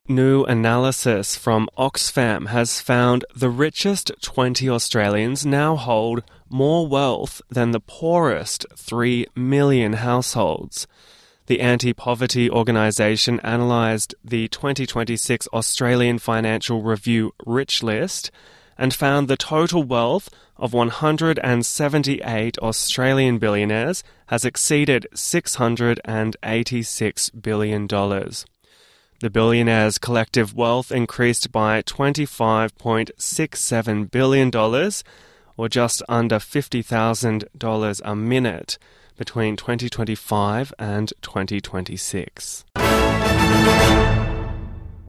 New analysis from Oxfam has found the richest 20 Australians now hold more wealth than the poorest 3 million households. The anti-poverty organisation analysed the 2026 Australian Financial Review Rich List and found the total wealth of 178 Australian billionaires has exceeded $686 billion. The billionaires' collective wealth increased by $25.67 billion, or just under $50,000 a minute, between 2025 and 2026.